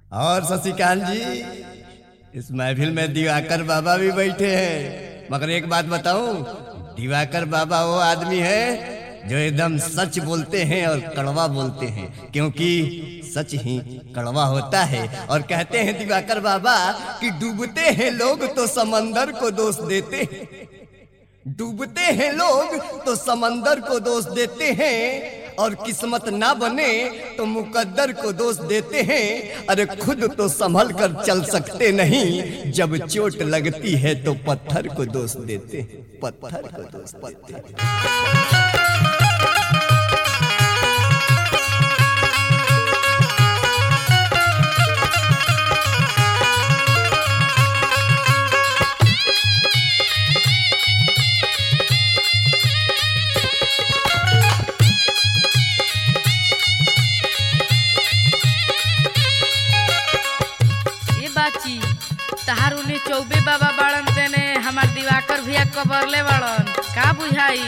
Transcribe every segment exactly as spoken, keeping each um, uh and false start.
और शशिकांत जी, इस महफिल में दिवाकर बाबा भी बैठे हैं, मगर एक बात बताऊं, दिवाकर बाबा वो आदमी है जो एकदम सच बोलते हैं और कड़वा बोलते हैं, क्योंकि सच ही कड़वा होता है। और कहते हैं दिवाकर बाबा कि डूबते हैं लोग तो समंदर को दोष देते हैं, डूबते हैं लोग तो समंदर को दोष देते हैं, और किस्मत ना बने तो मुकद्दर को दोष देते हैं। अरे खुद तो संभल कर चल सकते नहीं, जब चोट लगती है तो पत्थर को दोष देते हैं, पत्थर को दोष देते हैं। तहार उन्हें चौबे बाबा बाड़न तेने हमार दिवाकर भैया कबरले बाड़न का बुझाई।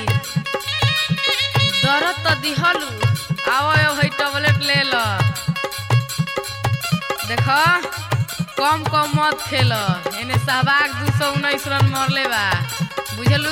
दरद तो दिहलू, आओ है टैबलेट ले लो। देखो कम कम मत खेल, एने सहवाग दू सौ उन्नीस रन मरले बा, बुझलू।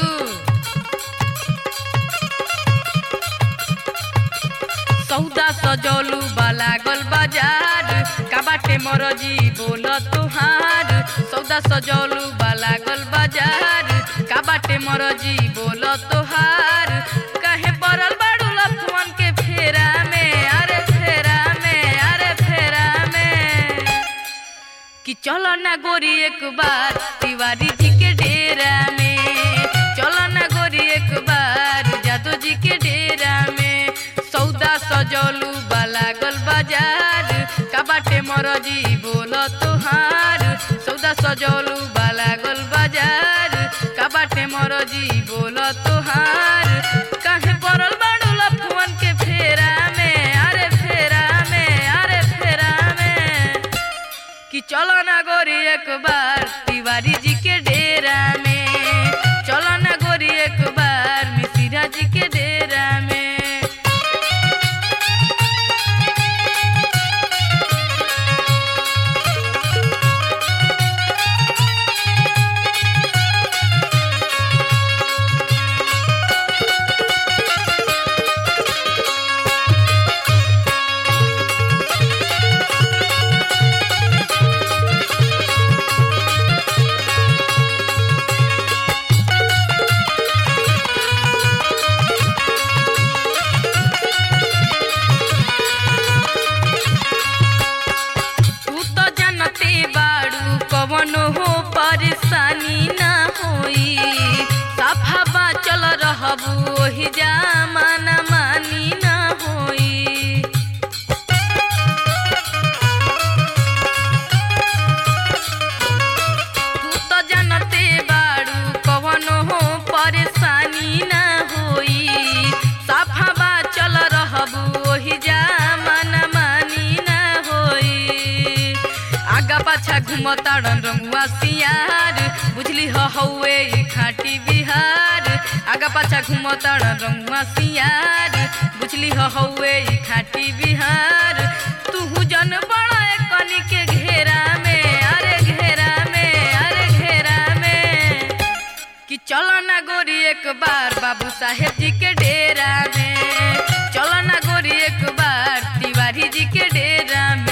सौदा सजौलू बाला गल बाजार, का बाटे मरजी बोल तुहार। सौदा सजौलू बाला गल बाजार, का बाटे मरजी बोल तुहार। कहे पड़ल बाड़ू लफुअन के फेरा में, अरे फेरा में, अरे फेरा में। कि चलो ना गोरी एक बार तिवारी जी के डेरा में, चलो ना गोरी एक बार जादू जी के डेरा में। सौदा सजौलू बाला गल बाजार, का बाटे मरजी बोल तुहार। सौदा सजौलू बाला गल बाजार, का बाटे मरजी बोल तुहार। कहे पड़ल बाड़ू लफुअन के फेरा में, अरे फेरा में, अरे फेरा में। कि चलो ना गोरी एक बार तिवारी जी के डेरा में, चलो ना गोरी एक बार मिसिरा जी के डेरा में। घुमताड़न रंगुआ सियार, बुझली हो हौवे खाटी बिहार। आगा पाछा घुमताड़न रंगुआ सियार, बुझली हो हौवे खाटी बिहार। तू जन बड़ा कनी के घेरा में, अरे घेरा में, अरे घेरा में। कि चलो ना गोरी एक बार बाबू साहेब जी के डेरा में, चलो ना गोरी एक बार तिवारी जी के डेरा में।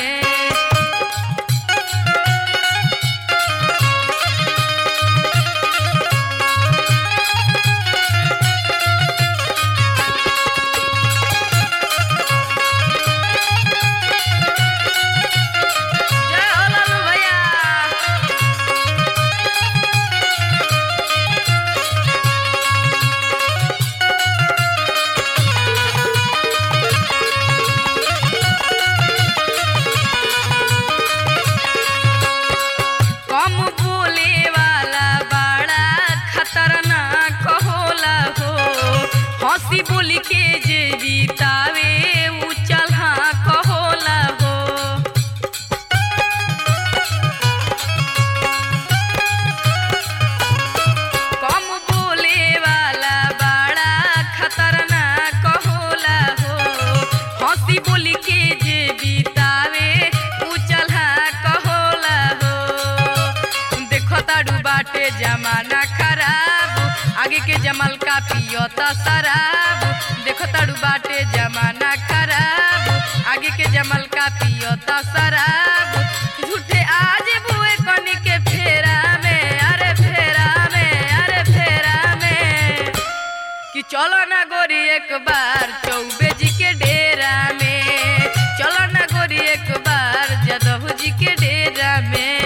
बाटे जमाना खराब आगे के जमल का पियोता शराब देखो ताड़ू बाटे जमाना खराब आगे के जमल का पियोता शराब झूठे आज बुए कनी के फेरा में अरे फेरा में अरे फेरा में कि चलो ना गोरी एक बार चौबे जी के डेरा में चलो ना गोरी एक बार जदव जी के डेरा में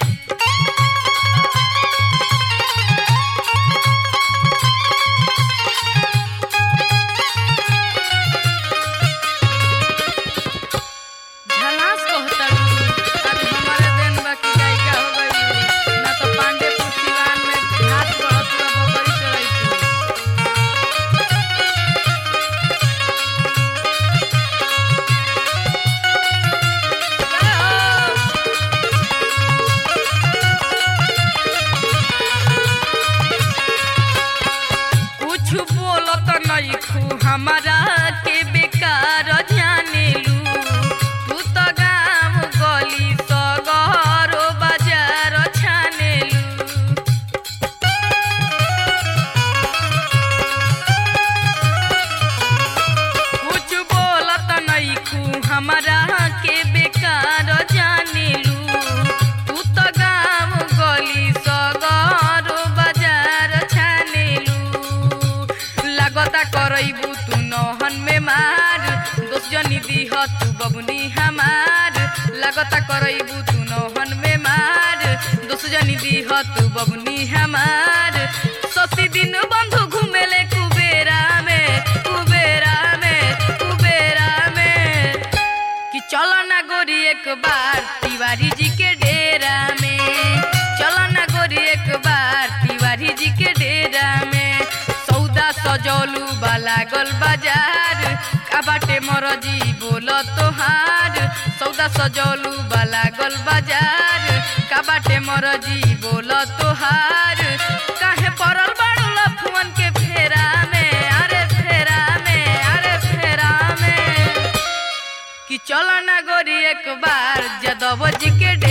हमारा के बेकार जाने लू तू तो गाँव गली सगरो बाजार छाने लू कुछ बोलत नहीं खू हमारा के बेकार जाने लू तू तो गाँव गली सगरो बाजार छाने लू लागता करैबू नौहन में मार दोस्त जनी दीह तू बबुनी हमार लगता करैबू तू नौहन में मार दोस्त जनी दीह तू बबुनी हमार ससी दिन बंधु घूमेले कुबेरा में कुबेरा में कुबेरा में कि चलो ना गोरी एक बार तिवारी जी के डेरा में चलो ना गोरी एक बार तिवारी जी के डेरा में सौदा सजौलू बाला गल बाजार का बाटे मरजी बोल तोहार सौदा सजौलू बाला गल बाजार का बाटे मरजी बोल तोहार काहे पड़ल बाड़ू लफुअन के फेरा में अरे फेरा में अरे फेरा में कि चलो ना गोरी एक बार जदव जी के